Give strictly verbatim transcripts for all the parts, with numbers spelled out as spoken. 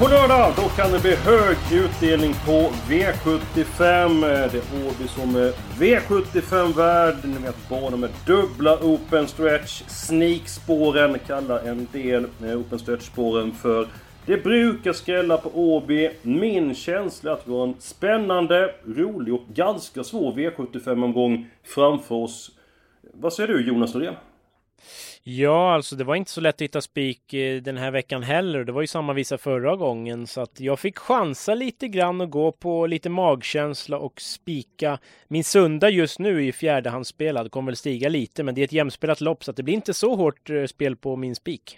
På lördag då kan det bli hög utdelning på V sjuttiofem. Det är Åby som är V sjuttiofem-värd. Ni vet, banan med dubbla open stretch. Sneak-spåren kallar en del open stretch-spåren för. Det brukar skrälla på Åby. Min känsla är att vi har en spännande, rolig och ganska svår V sjuttiofem-omgång framför oss. Vad säger du, Jonas Norén? Ja, alltså det var inte så lätt att hitta spik den här veckan heller. Det var ju samma visa förra gången. Så att jag fick chansa lite grann och gå på lite magkänsla och spika. Min sunda just nu är ju fjärdehandsspelad. Kommer väl stiga lite, men det är ett jämspelat lopp så att det blir inte så hårt spel på min spik.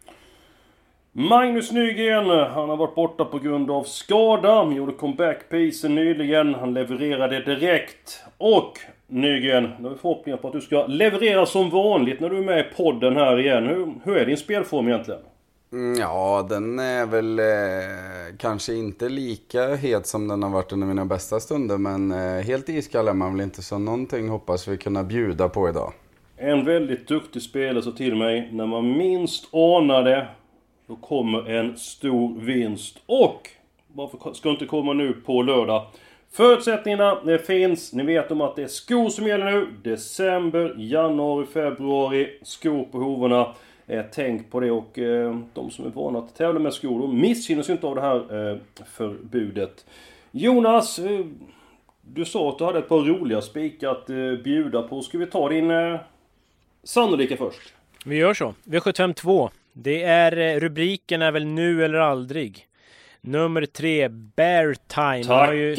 Magnus Nygren, han har varit borta på grund av skada. Han gjorde comeback-pisen nyligen. Han levererade direkt. Och Nygren, nu har vi förhoppningar på att du ska leverera som vanligt när du är med i podden här igen. Hur, hur är din spelform egentligen? Mm, ja, den är väl eh, kanske inte lika het som den har varit under mina bästa stunder. Men eh, helt iskall är man väl inte, så någonting hoppas vi kunna bjuda på idag. En väldigt duktig spelare så till mig. När man minst anar det, då kommer en stor vinst. Och varför ska inte komma nu på lördag? Förutsättningarna det finns. Ni vet om att det är skor som gäller nu. December, januari, februari. Skor på hovarna. Eh, tänk på det. Och eh, de som är vana att tävla med skor, de missgynnas inte av det här eh, förbudet. Jonas, eh, du sa att du hade ett par roliga spikar att eh, bjuda på. Ska vi ta din eh, sannolika först? Vi gör så. V sjuttiofem två. Det är, rubriken är väl nu eller aldrig. Nummer tre, Bear Time. Tackar! Ju...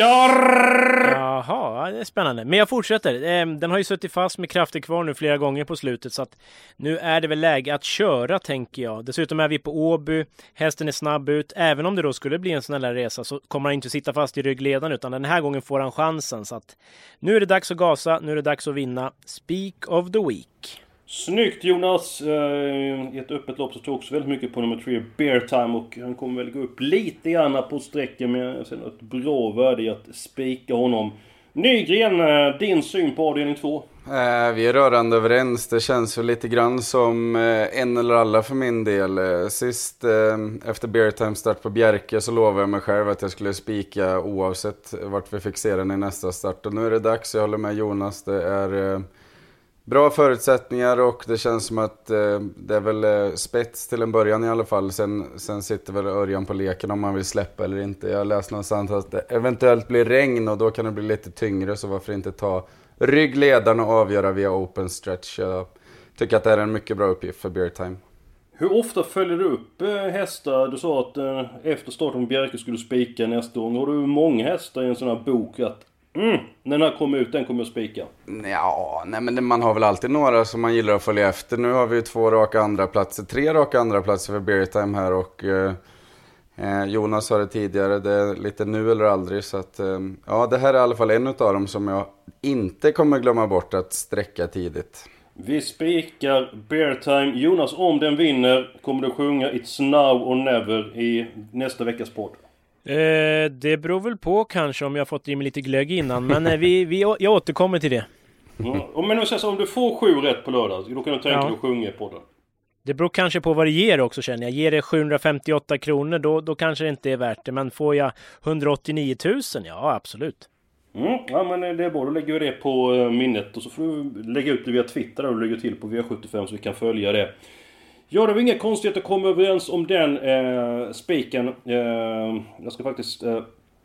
Jaha, det är spännande. Men jag fortsätter. Den har ju suttit fast med krafter kvar nu flera gånger på slutet. Så att nu är det väl läge att köra, tänker jag. Dessutom är vi på Åby. Hästen är snabb ut. Även om det då skulle bli en sån här resa så kommer han inte sitta fast i ryggledan. Utan den här gången får han chansen. Så att nu är det dags att gasa. Nu är det dags att vinna. Speak of the Week. Snyggt Jonas, i ett öppet lopp så tog också väldigt mycket på nummer tre, Bear Time, och han kommer väl gå upp lite grann på sträckan med sen ett bra värde i att spika honom. Nygren, din syn på avdelning två? Eh, vi är rörande överens, det känns ju lite grann som eh, en eller alla för min del. Eh, sist eh, efter Bear Time start på Bjerke så lovade jag mig själv att jag skulle spika oavsett vart vi fick se den i nästa start. Och nu är det dags, jag håller med Jonas, det är... Eh, Bra förutsättningar och det känns som att eh, det är väl eh, spets till en början i alla fall. Sen, sen sitter väl Örjan på leken om man vill släppa eller inte. Jag läste någonstans att det eventuellt blir regn och då kan det bli lite tyngre. Så varför inte ta ryggledaren och avgöra via open stretch. Jag tycker att det är en mycket bra uppgift för Bear Time. Hur ofta följer du upp eh, hästar? Du sa att eh, efter starten på Bjerke skulle du spika nästa gång. Har du många hästar i en sån här bok att Mm, när den här kommer ut, den kommer att spika? Ja, nej men man har väl alltid några som man gillar att följa efter. Nu har vi två raka andra platser, tre raka andra platser för Bear Time här. Och eh, Jonas sa det tidigare, det är lite nu eller aldrig. Så att, eh, ja, det här är i alla fall en av dem som jag inte kommer glömma bort att sträcka tidigt. Vi spikar Bear Time. Jonas, om den vinner kommer du sjunga It's Now or Never i nästa veckas podd. Eh, det beror väl på kanske om jag fått i mig lite glögg innan. Men eh, vi, vi, jag återkommer till det. Mm. Om, men så, om du får sju rätt på lördag, då kan du tänka dig ja. att sjunga på den. Det beror kanske på vad det ger också, känner jag. Ger det sjuhundrafemtioåtta kronor, då, då kanske det inte är värt det. Men får jag hundraåttionio tusen, ja absolut. Mm. Ja, men det är bra, då lägger vi det på minnet. Och så får du lägga ut det via Twitter och lägga till på V sjuttiofem så vi kan följa det. Ja, det var inga konstigheter att komma överens om den eh, spiken. Eh, jag ska faktiskt eh,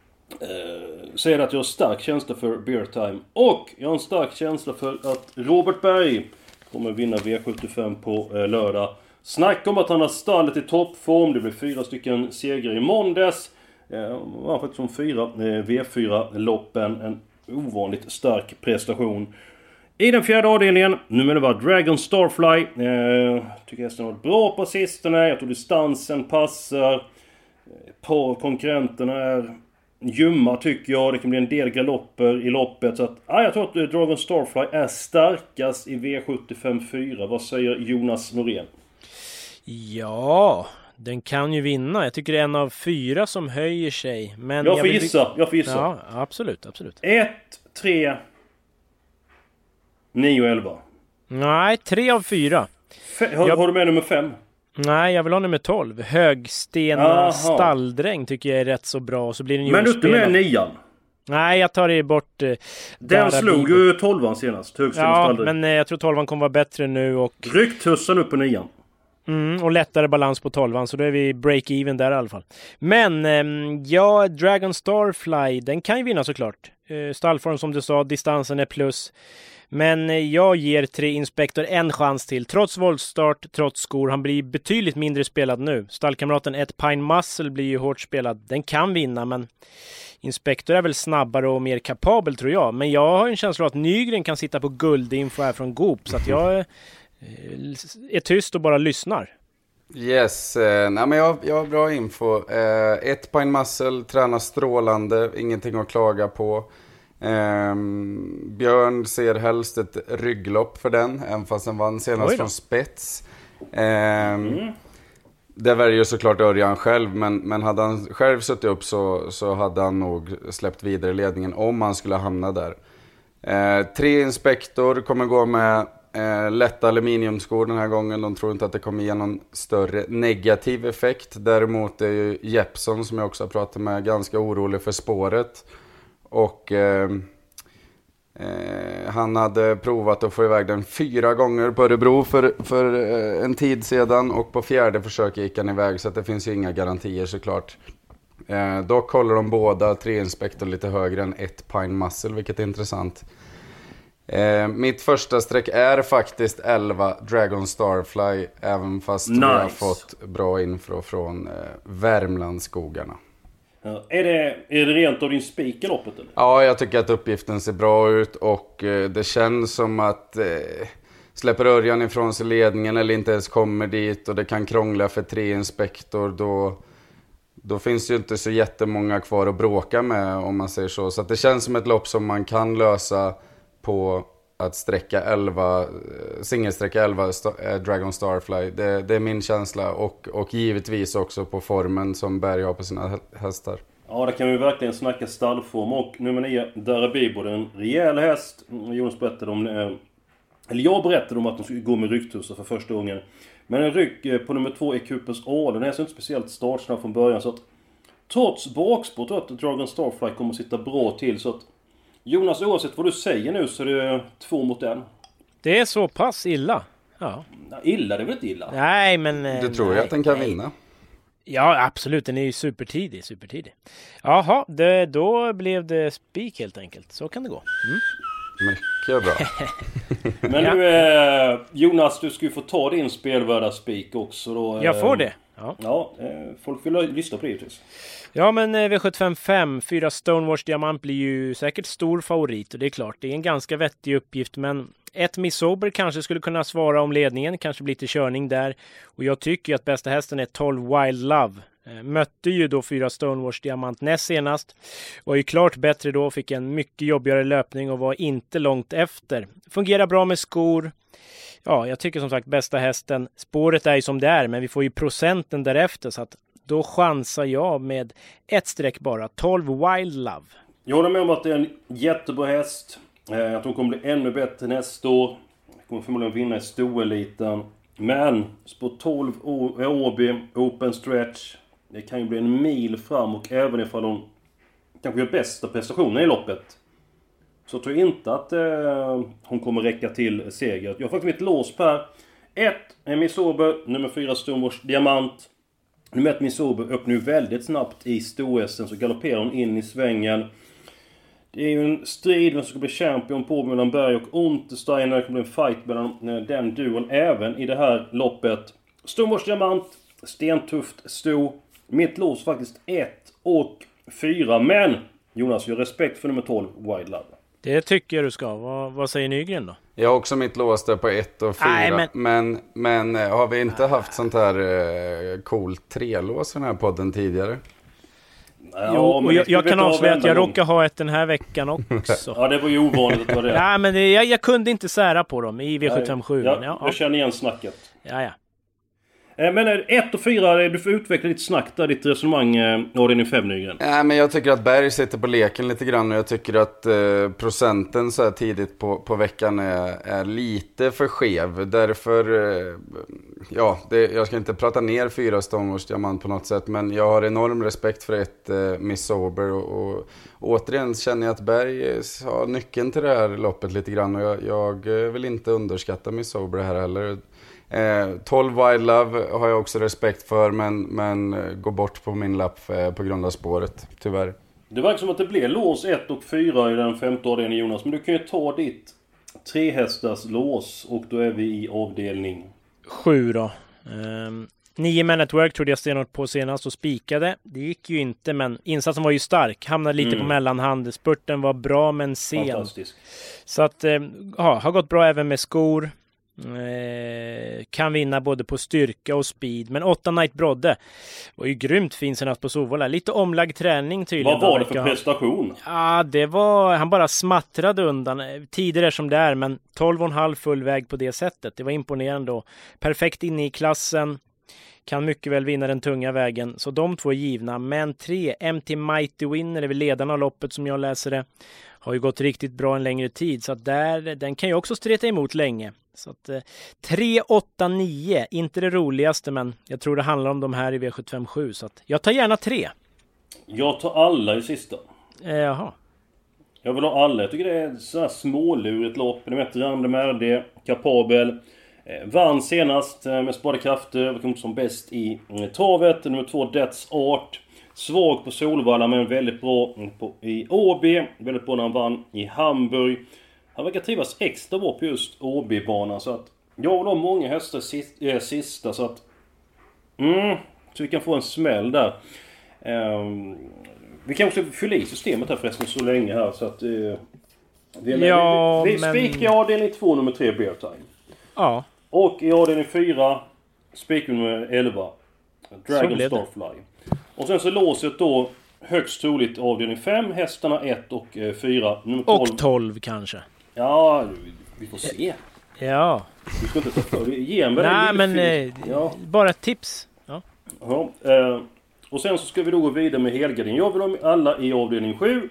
eh, säga att jag har stark känsla för Bear Time. Och jag har en stark känsla för att Robert Berg kommer vinna V sjuttiofem på eh, lördag. Snacka om att han har stallet i toppform. Det blir fyra stycken segrar i måndags. Eh, han har faktiskt som fyra eh, V fyra-loppen. En ovanligt stark prestation. I den fjärde avdelningen, nu med det var Dragon Starfly. Eh, tycker hästen har varit bra på sistone. Jag tror distansen passar. Ett par av konkurrenterna är ljumma tycker jag. Det kan bli en del galopper i loppet. Så att, ah, jag tror att Dragon Starfly är starkast i V sjuttiofem fyra. Vad säger Jonas Norén? Ja, den kan ju vinna. Jag tycker det är en av fyra som höjer sig. Men jag får jag vill... gissa, jag får gissa. Ja, absolut, absolut. ett, tre... nio och elva. Nej, tre av fyra. Fe- har, jag... har du med nummer fem? Nej, jag vill ha nummer tolv. Högstena Aha. Stalldräng tycker jag är rätt så bra. Så blir den Men du är inte med nian? Nej, jag tar det bort. Eh, Den slog ju tolvan senast. Högstena ja, Stalldräng. men eh, jag tror tolvan kommer vara bättre nu. Och... Ryck tussen upp på nian. Mm, och lättare balans på tolvan, så då är vi break-even där i alla fall. Men eh, ja, Dragon Starfly, den kan ju vinna såklart. Eh, stallform som du sa, distansen är plus. Men eh, jag ger tre Inspector en chans till. Trots våldstart, trots skor. Han blir betydligt mindre spelad nu. Stallkamraten ett Pine Muscle blir ju hårt spelad. Den kan vinna, men Inspector är väl snabbare och mer kapabel tror jag. Men jag har en känsla av att Nygren kan sitta på guldinfo här från Goop. Så att jag är tyst och bara lyssnar. Yes, eh, nej men jag, jag har bra info. Eh, ett Pine Muscle, tränar strålande, ingenting att klaga på. Eh, Björn ser helst ett rygglopp för den, även fast den vann senast från spets. Eh, mm. Det väljer ju såklart Örjan själv, men, men hade han själv suttit upp så, så hade han nog släppt vidare ledningen om han skulle hamna där. Eh, tre Inspector kommer gå med Eh, lätta aluminiumskor den här gången. De tror inte att det kommer ge någon större negativ effekt. Däremot är ju Jeppson, som jag också har pratat med, ganska orolig för spåret. Och eh, eh, han hade provat att få iväg den fyra gånger på Örebro för, för eh, en tid sedan. Och på fjärde försök gick han iväg, så att det finns ju inga garantier såklart. Eh, dock håller de båda tre Inspector lite högre än ett Pine Muscle, vilket är intressant. Eh, mitt första streck är faktiskt elva Dragon Starfly, även fast nice. Vi har fått bra info från eh, Värmlandsskogarna. Ja, är, det, är det rent av din spik i loppet? Eller? Ja, jag tycker att uppgiften ser bra ut och eh, det känns som att eh, släpper Örjan ifrån sig ledningen eller inte ens kommer dit och det kan krångla för tre Inspector, då, då finns det ju inte så jättemånga kvar att bråka med, om man säger så. Så att det känns som ett lopp som man kan lösa på att sträcka elva, singelsträcka elva sta, Dragon Starfly. Det, det är min känsla, och, och givetvis också på formen som Berg har på sina hästar. Ja, det kan vi verkligen snacka stallform. Och nummer nio, Darabibo, en rejäl häst. Jonas berättade om, eller jag berättade om att de skulle gå med rycktussar för första gången. Men en ryck på nummer två är Coopers All. Den är så inte speciellt startsnabb från början, så att trots bakspår tror jag att Dragon Starfly kommer att sitta bra till. Så att Jonas, oavsett vad du säger nu så är det två mot en. Det är så pass illa. Ja. Illa, det är väl inte illa? Nej, men... Du tror nej, jag att den kan nej. vinna? Ja, absolut. Den är ju supertidig, supertidig. Jaha, det, då blev det spik helt enkelt. Så kan det gå. Mm. Mycket bra. Men nu, eh, Jonas, du ska ju få ta din spelvärda spik också då. Eh, jag får det. Ja, ja eh, folk vill lyssna på det givetvis. Ja, men eh, V sjuttiofem fem, fyra Stonewash Diamant blir ju säkert stor favorit. Och det är klart, det är en ganska vettig uppgift. Men ett Miss Sober kanske skulle kunna svara om ledningen. Kanske blir till körning där. Och jag tycker att bästa hästen är tolv Wild Love. Eh, mötte ju då fyra Stonewash Diamant näst senast. Var ju klart bättre då. Fick en mycket jobbigare löpning och var inte långt efter. Fungerar bra med skor. Ja, jag tycker som sagt bästa hästen. Spåret är ju som det är, men vi får ju procenten därefter, så att då chansar jag med ett streck bara. tolv Wild Love. Jag håller med om att det är en jättebra häst. Eh, att hon kommer bli ännu bättre nästa år. Kommer förmodligen vinna i stoeliten. Men spår tolv Åby, open stretch. Det kan ju bli en mil fram, och även ifall hon kanske gör bästa prestationen i loppet, så tror jag inte att eh, hon kommer räcka till seger. Jag har faktiskt mitt lås på här. ett är Miss Sober, nummer fyra Stonewash Diamant. Nummer ett Miss Sober öppnar ju väldigt snabbt i stoesten, så galopperar hon in i svängen. Det är ju en strid vem som ska bli champion på mellan Berg och Untersteiner. Det kommer bli en fight mellan den duon även i det här loppet. Stonewash Diamant, stentufft sto. Mitt lås faktiskt ett och fyra, men Jonas, jag har respekt för nummer tolv Wild Love. Det tycker jag du ska. Vad, vad säger Nygren då? Jag har också mitt lås där på ett och fyra. Nej, men... Men, men har vi inte haft sånt här eh, coolt tre-lås i den här podden tidigare? Ja, jo, och jag, jag kan avslöja att jag råkar ha ett den här veckan också. Ja, det var ju ovanligt att det var det. Ja, men det, jag, jag kunde inte sära på dem i V sjuttiofem sju. Ja, ja, jag känner igen snacket. Ja, ja. Men ett och fyra, du får utveckla lite snabbt där, ditt resonemang avdelning fem Nygren. Nej, men jag tycker att Berg sitter på leken lite grann och jag tycker att eh, procenten så här tidigt på, på veckan är, är lite för skev. Därför, eh, ja, det, jag ska inte prata ner fyra Stonewatch Diamant på något sätt, men jag har enorm respekt för ett eh, Miss Sober och, och återigen känner jag att Berg har nyckeln till det här loppet lite grann och jag, jag vill inte underskatta Miss Sober här heller. Eh, tolv Wild Love har jag också respekt för, men, men går bort på min lapp eh, på grund av spåret, tyvärr. Det verkar som att det blir lås ett och fyra i den femte avdelningen, Jonas. Men du kan ju ta ditt trehästars lås och då är vi i avdelning sju då. Um, nio Man at Work trodde jag stenhårt på senast och spikade. Det gick ju inte, men insatsen var ju stark. Hamnade lite mm. på mellanhand. Spurten var bra men sen. Fantastisk. Så att, ja, har gått bra även med skor. Eh, kan vinna både på styrka och speed. Men åtta Night Brodde var ju grymt fin senast på Solvalla. Lite omlagd träning tydligen. Vad var det för prestation? Ja, det var, han bara smattrade undan. Tidigare som det är, men tolv och en halv full väg på det sättet. Det var imponerande då. Perfekt inne i klassen. Kan mycket väl vinna den tunga vägen. Så de två är givna. Men tre, M T Mighty Winner är väl ledarna av loppet som jag läser det. Har ju gått riktigt bra en längre tid. Så att där, den kan ju också streta emot länge. Så att eh, tre, åtta, nio, inte det roligaste, men jag tror det handlar om de här i V sjuttiofem sju, så att jag tar gärna tre. Jag tar alla i sista. Eh, jaha. Jag vill ha alla. Jag tycker det är så här smålurigt lopp. Ni vet, Randemärde, kapabel. Eh, vann senast eh, med sparade krafter. Kom som bäst i eh, travet. Nummer två, Death's Art. Svag på Solvalla, men väldigt bra på, i Åby. Väldigt bra när han vann i Hamburg. Han verkar trivas extra bra på just Åby-banan. Så att jag vill ha många hästar sista, äh, sista så att... Mm, så vi kan få en smäll där. Um, vi kan också fylla i systemet här förresten så länge här. Så att... Uh, vi, ja, vi, vi men... spikar i avdelning två, nummer tre, Bear Time. Ja. Och i avdelning fyra, spikar nummer elva, Dragon Starfly. Och sen så låset då... Högst troligt avdelning fem, hästarna ett och fyra. Nummer tolv. Och tolv kanske. Ja, vi får se. Ja. Du ska inte ta för det. Ge en Nej, men eh, ja. Bara ett tips. Ja. Ja, eh, och sen så ska vi då gå vidare med helgardering. Jag vill ha alla i avdelning sju.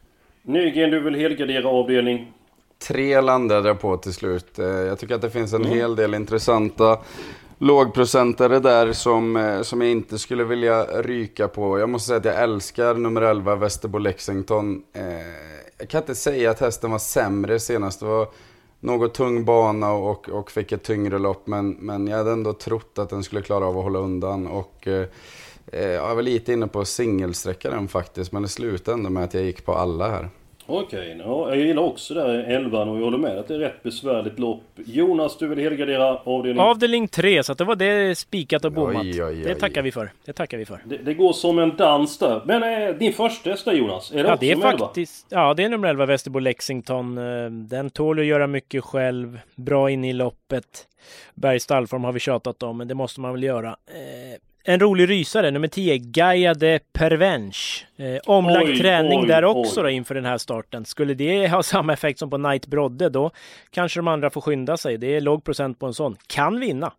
Nygren, du vill helgardera avdelning? Tre landade jag på till slut. Jag tycker att det finns en mm. hel del intressanta lågprocentare där som, som jag inte skulle vilja ryka på. Jag måste säga att jag älskar nummer elva, Västerbo Lexington. Eh, jag kan inte säga att hästen var sämre senast. Det var något tung bana och, och fick ett tyngre lopp. Men, men jag hade ändå trott att den skulle klara av att hålla undan. Och eh, jag var lite inne på singelsträckaren faktiskt. Men det slutade ändå med att jag gick på alla här. Okej, okay, ja, jag gillar också där elvan och jag håller med att det är rätt besvärligt lopp. Jonas, du vill helgardera avdelning... Avdelning tre, så att det var det spikat och bommat. Oj, oj, oj. Det tackar vi för. Det tackar vi för. Det, det går som en dans där. Men är din första häst där, Jonas? Är det ja, det är faktiskt... Ja, det är nummer elva, Västerbo Lexington. Den tål att göra mycket själv. Bra in i loppet. Bergs stallform har vi tjatat om, men det måste man väl göra. Eh... En rolig rysare, nummer tio, Gaia de Pervenche. Eh, omlagd oj, träning oj, där också då, inför den här starten. Skulle det ha samma effekt som på Night Brodde, då kanske de andra får skynda sig. Det är låg procent på en sån. Kan vinna.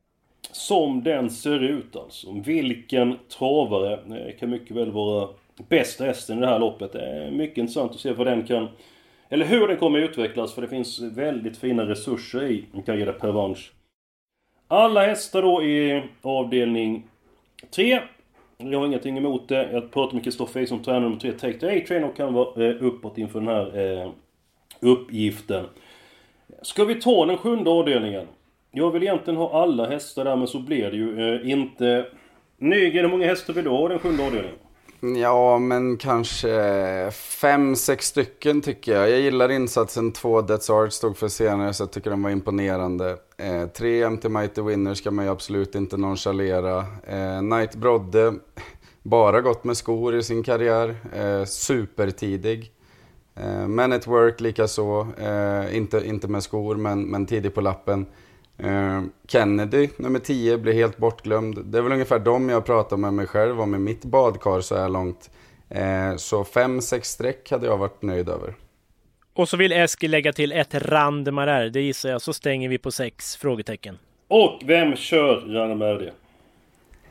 Som den ser ut alltså. Vilken travare kan mycket väl vara bästa hästen i det här loppet. Det är mycket intressant att se vad den kan... Eller hur den kommer utvecklas, för det finns väldigt fina resurser i Gaia de Pervenche. Alla hästar då i avdelning tre. Jag har ingenting emot det. Jag pratar med Kristoffer som tränar nummer tre, Take the A-Train, och kan vara eh, uppåt inför den här eh, uppgiften. Ska vi ta den sjunde avdelningen? Jag vill egentligen ha alla hästar där, men så blir det ju eh, inte. Nygren, hur många hästar vill du ha den sjunde avdelningen? Ja, men kanske fem, sex stycken tycker jag. Jag gillar insatsen två, Death's Art stod för senare, så jag tycker den var imponerande. Eh, tre M T Mighty Winner ska man ju absolut inte nonchalera. Eh, Night Brodde, bara gått med skor i sin karriär. Eh, supertidig. Eh, Man at Work likaså. Eh, inte, inte med skor, men, men tidig på lappen. Uh, Kennedy, nummer tio, blir helt bortglömd. Det är väl ungefär dem jag pratar med mig själv om i mitt badkar så här långt. uh, Så fem, sex streck hade jag varit nöjd över. Och så vill Eskil lägga till ett Randemar, det gissar jag. Så stänger vi på sex frågetecken. Och vem kör Randemar det?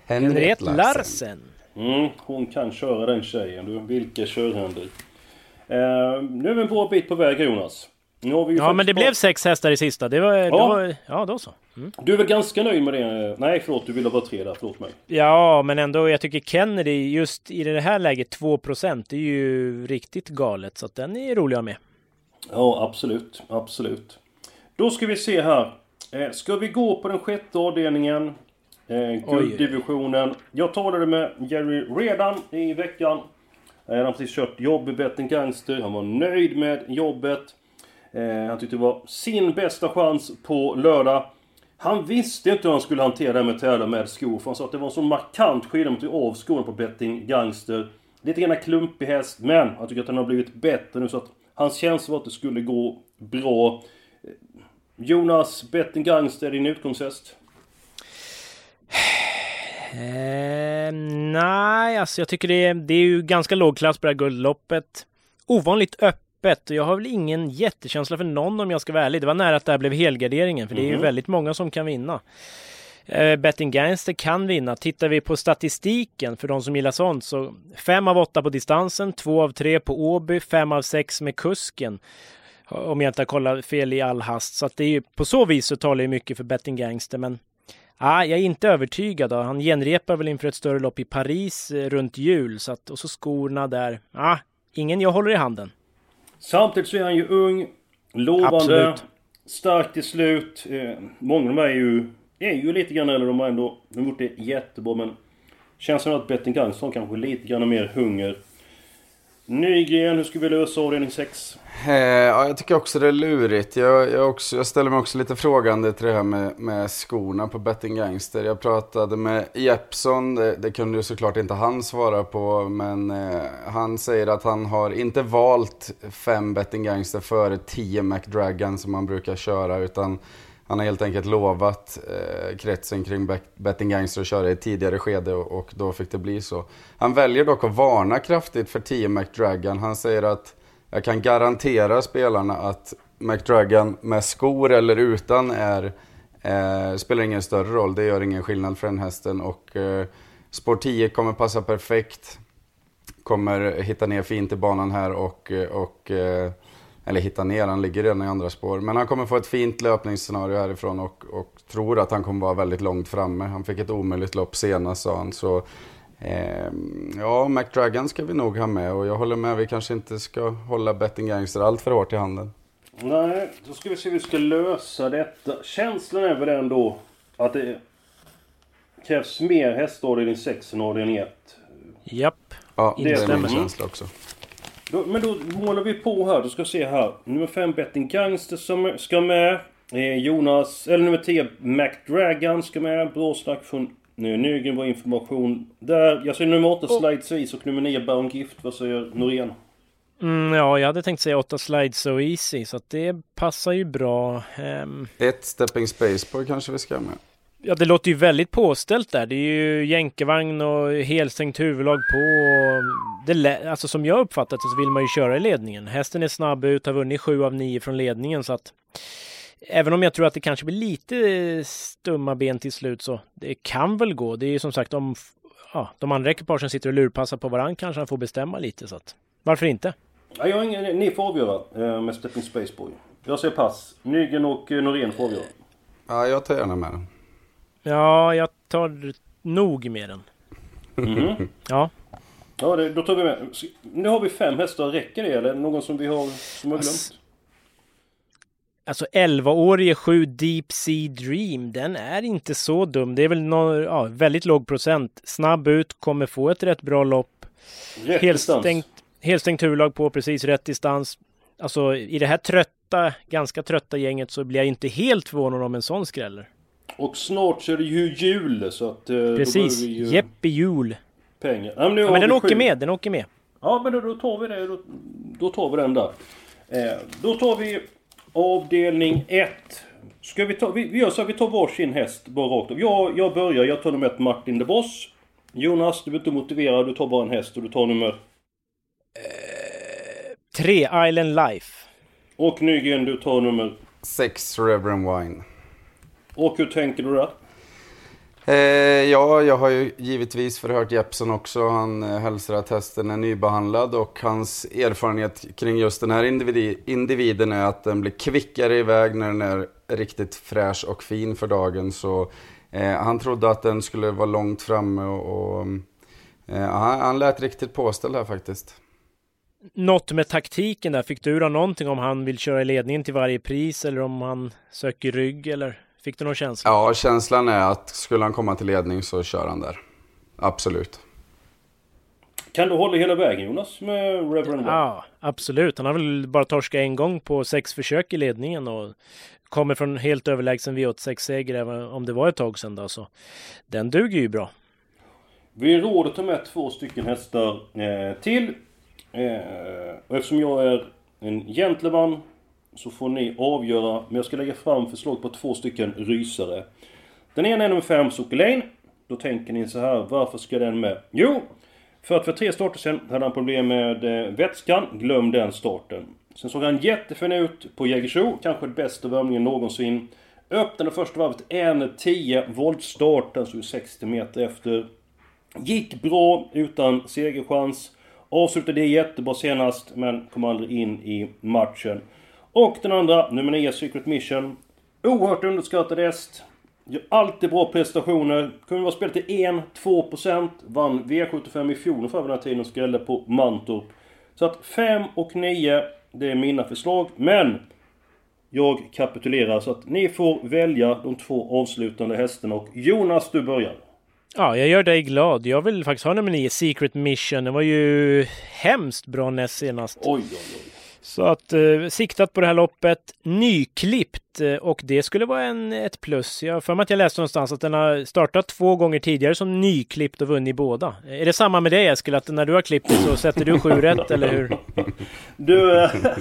Henriette Larsen. Mm, hon kan köra den tjejen. Du, vilka kör Henrik? Eh, nu är vi en bra bit på väg, Jonas. Nu har vi ju ja, men det bara... blev sex hästar i sista. Det var, ja. Det var, ja, då så. Mm. Du är väl ganska nöjd med det? Nej, förlåt, du ville vara tre där. Förlåt mig. Ja, men ändå, jag tycker Kennedy just i det här läget två procent, det är ju riktigt galet. Så att den är rolig att ha med. Ja, absolut. Absolut. Då ska vi se här. Eh, ska vi gå på den sjätte avdelningen? Eh, gulddivisionen. Jag talade med Jerry redan i veckan. Han har precis kört jobb i Betting Gangster. Han var nöjd med jobbet. Eh, han tyckte det var sin bästa chans på lördag. Han visste inte hur han skulle hantera det med tävla med skor. För han sa att det var en sån markant skillnad mot av skorna på Betting Gangster. Lite grann klumpig häst. Men han tycker att han har blivit bättre nu. Så att hans känsla var att det skulle gå bra. Jonas, Betting Gangster, din utgångshäst? Eh, nej, alltså jag tycker det är, det är ju ganska låg klass på det här guldloppet. Ovanligt öppet. Och jag har väl ingen jättekänsla för någon om jag ska vara ärlig. Det var nära att det här blev helgarderingen. För det är ju mm. väldigt många som kan vinna. Eh, Betting Gangster kan vinna. Tittar vi på statistiken för de som gillar sånt. Så fem av åtta på distansen. Två av tre på Åby. Fem av sex med kusken. Om jag inte har kollat fel i all hast. Så att det är ju, på så vis så talar jag mycket för Betting Gangster. Men ah, jag är inte övertygad. Då. Han genrepar väl inför ett större lopp i Paris eh, runt jul. Så att, och så skorna där. Ah, ingen jag håller i handen. Samtidigt så är han ju ung. Lovande. Absolut. Stark till slut. Eh, många av dem är ju, är ju lite grann, eller de har ändå de har gjort det jättebra. Men känns som att Betting Gangster har kanske lite grann mer hunger. Nygren, hur ska vi lösa avdelning sex? Eh, ja, jag tycker också det är lurigt. Jag, jag, också, jag ställer mig också lite frågande till det här med, med skorna på Betting Gangster. Jag pratade med Jeppson, det, det kunde ju såklart inte han svara på. Men eh, han säger att han har inte valt fem Betting Gangster före tio McDragon som man brukar köra. Utan han har helt enkelt lovat eh, kretsen kring Betting Gangster att köra i tidigare skede och, och då fick det bli så. Han väljer dock att varna kraftigt för tio McDragon. Han säger att jag kan garantera spelarna att McDragon med skor eller utan är, eh, spelar ingen större roll. Det gör ingen skillnad för den hästen. Och eh, spår tio kommer passa perfekt. Kommer hitta ner fint i banan här och... och eh, eller hitta ner, han ligger redan i andra spår. Men han kommer få ett fint löpningsscenario härifrån och, och tror att han kommer vara väldigt långt framme. Han fick ett omöjligt lopp senast, sa han. Så eh, ja, McDragon ska vi nog ha med. Och jag håller med, vi kanske inte ska hålla Betting Gangster allt för hårt i handen. Nej, då ska vi se hur vi ska lösa detta. Känslan är väl ändå att det krävs mer hästavdelning sex än avdelning ett. Japp. Ja, det, det är min känsla också. Då, men då målar vi på här, då ska vi se här. Nummer fem Betting Gangster som ska med. Eh, Jonas, eller nummer tio McDragon ska med. Bra snack från Nygren, var information där. Jag säger nummer åtta Slide So Easy och nummer nio Bound Gift. Vad säger Norén? Mm, ja, jag hade tänkt säga åtta Slide So Easy, så att det passar ju bra. Um... Ett Stepping Space Boy kanske vi ska med. Ja, det låter ju väldigt påställt där. Det är ju jänkevagn och helstängt huvudlag på. Det lä- alltså som jag uppfattat så vill man ju köra i ledningen. Hästen är snabb ut, har vunnit sju av nio från ledningen. Så att även om jag tror att det kanske blir lite stumma ben till slut så det kan väl gå. Det är ju som sagt om ja, de andra ekipagen sitter och lurpassar på varandra kanske han får bestämma lite. Så att, varför inte? Ja, jag har ingen, ni får avgöra eh, med Stepping Space Boy. Jag säger pass. Nygren och eh, Norén får avgöra. Ja, jag tar gärna med den. Ja, jag tar nog med den. Mm-hmm. Ja. Ja, det, då tar vi med. Nu har vi fem hästar. Räcker det eller någon som vi har, som har glömt? Alltså elva-årige sju Deep Sea Dream, den är inte så dum. Det är väl någon, ja, väldigt låg procent. Snabb ut, kommer få ett rätt bra lopp. Rätt helstängt, helstängt huvudlag på precis rätt distans. Alltså i det här trötta, ganska trötta gänget så blir jag inte helt förvånad om en sån skräller. Och snart så är det ju jul så att... Eh, precis, ju... Jeppe jul. Pengar. Ja, men, ja, men den åker sju. med, den åker med. Ja, men då, då tar vi det. Då, då tar vi den där. Eh, då tar vi avdelning ett. Ska vi ta... Vi, vi gör så att vi tar varsin häst bara rakt av. Jag, jag börjar, jag tar nummer ett Martin de Boss. Jonas, du vill inte motivera, du tar bara en häst och du tar nummer... Eh, tre Island Life. Och Nygren, du tar nummer... sex Reverend Wine. Och hur tänker du där? Eh, ja, jag har ju givetvis förhört Jeppson också. Han eh, hälsar att hästen är nybehandlad och hans erfarenhet kring just den här individ- individen är att den blir kvickare iväg när den är riktigt fräsch och fin för dagen. Så eh, han trodde att den skulle vara långt framme och, och eh, han, han lät riktigt påställd här faktiskt. Något med taktiken där, fick du då någonting om han vill köra i ledningen till varje pris eller om han söker rygg eller fick du någon känsla? Ja, känslan är att skulle han komma till ledning så kör han där. Absolut. Kan du hålla hela vägen Jonas med Reverend One? Ja, absolut. Han har väl bara torskat en gång på sex försök i ledningen och kommer från helt överlägsen V åttiosex-seger även om det var ett tag sedan då, så den duger ju bra. Vi råder ta med två stycken hästar eh, till. Eh, och eftersom jag är en gentleman så får ni avgöra, men jag ska lägga fram förslag på två stycken rysare. Den ena är nummer fem, Sokolane. Då tänker ni så här, varför ska den med? Jo, för att för tre starter sedan hade han problem med eh, vätskan, glöm den starten. Sen såg han jättefin ut på Jägersro, kanske det bästa värmningen någonsin. Öppnade första varvet en tio volt start, den stod sextio meter efter. Gick bra utan segerchans. Avslutade det jättebra senast, men kom aldrig in i matchen. Och den andra, nummer nio, Secret Mission. Oerhört underskattad häst. Gör alltid bra prestationer. Kunde vara spelat till en till två procent. Vann V sjuttiofem i fjol för den här tiden och skrällde på Mantorp. Så att fem och nio, det är mina förslag. Men jag kapitulerar så att ni får välja de två avslutande hästarna. Och Jonas, du börjar. Ja, jag gör dig glad. Jag vill faktiskt ha nummer nio, Secret Mission. Det var ju hemskt bra näst senast. Oj, oj, oj. Så att eh, siktat på det här loppet, nyklippt, eh, och det skulle vara en, ett plus. Jag för mig att jag läste någonstans att den har startat två gånger tidigare som nyklippt och vunnit båda. Är det samma med dig, Eskil, att när du har klippt så sätter du sju rätt, eller hur? Du,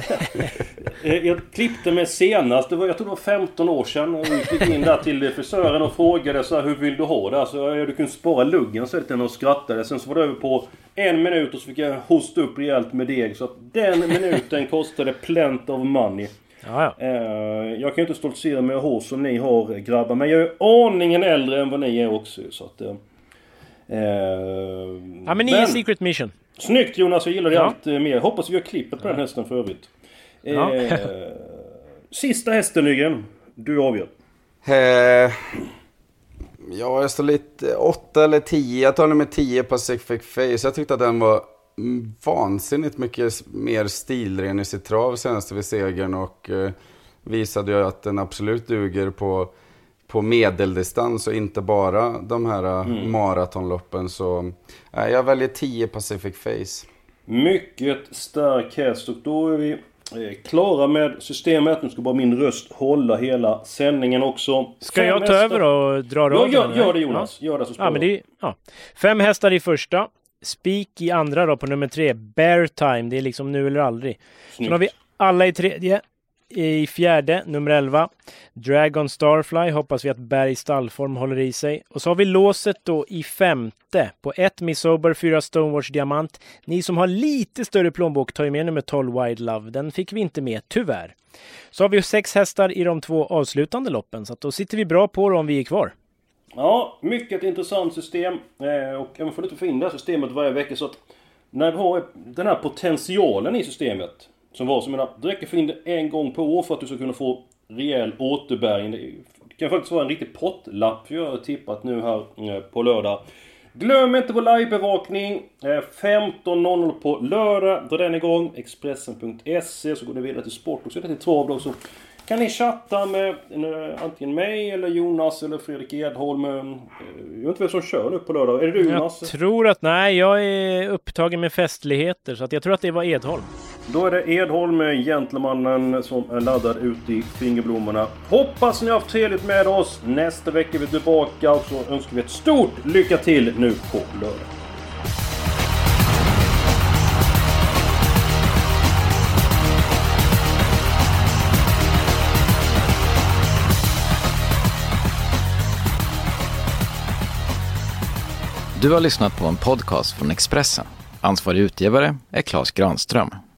äh, jag klippte mig senast, det var, jag tror det var femton år sedan. Och vi gick in där till frisören och frågade så här, hur vill du ha det? Alltså, du kunde spara luggen, så lite och skrattade. Sen så var det över på en minut och så fick jag hosta upp rejält med deg. Så att den minuten kostade plenty of money. Ja, ja. Jag kan ju inte stoltsera med hår som ni har, grabbar. Men jag är aningen äldre än vad ni är också. Så att, eh, ja, men ni är Secret Mission. Snyggt Jonas, jag gillar det ja. allt mer. Hoppas vi har klippet på ja. den hästen för övrigt. Ja. Eh, sista hästen, Nygren. Du avgör. Eh, ja, jag står lite åtta eller tio. Jag tar nummer tio, Pacific Face. Jag tyckte att den var vansinnigt mycket mer stilren i sitt trav senast vid segern och eh, visade ju att den absolut duger på, på medeldistans och inte bara de här mm. maratonloppen. Så eh, jag väljer tio, Pacific Face. Mycket stark häst, och då är vi eh, klara med systemet. Nu ska bara min röst hålla hela sändningen också. Ska Fem jag ta hästar. över och dra ja, gör, gör det Jonas, ja. gör det så ja, men det är, ja. Fem hästar i första. Spik i andra då på nummer tre, Bear Time, det är liksom nu eller aldrig. Sen har vi alla i tredje, i fjärde, nummer elva, Dragon Starfly, hoppas vi att Berg stallform håller i sig. Och så har vi låset då i femte, på ett Miss Sober, fyra Stonewatch Diamant. Ni som har lite större plånbok tar ju med nummer tolv Wide Love, den fick vi inte med, tyvärr. Så har vi sex hästar i de två avslutande loppen, så att då sitter vi bra på det om vi är kvar. Ja, mycket intressant system. Eh, och jag får lite få in det här systemet varje vecka. Så att när vi har den här potentialen i systemet, som var som en det räcker för in det en gång på år för att du ska kunna få rejäl återbäring. Det kan faktiskt vara en riktig pottlapp, för jag har tippat nu här eh, på lördag. Glöm inte på livebevakning. Eh, femton noll noll på lördag. Då den är igång. Expressen punkt se. Så går ni vidare till sport och så är det till trav då. Så kan ni chatta med eh, antingen mig eller Jonas eller Fredrik Edholm. Eh, jag vet inte vem som kör nu på lördag. Är det du, Jonas? Jag tror att, nej, jag är upptagen med festligheter. Så att jag tror att det var Edholm. Då är det Edholm, gentlemannen, som är laddad ut i fingerblommorna. Hoppas ni har haft trevligt med oss. Nästa vecka är vi tillbaka och så önskar vi ett stort lycka till nu på lördag. Du har lyssnat på en podcast från Expressen. Ansvarig utgivare är Claes Granström.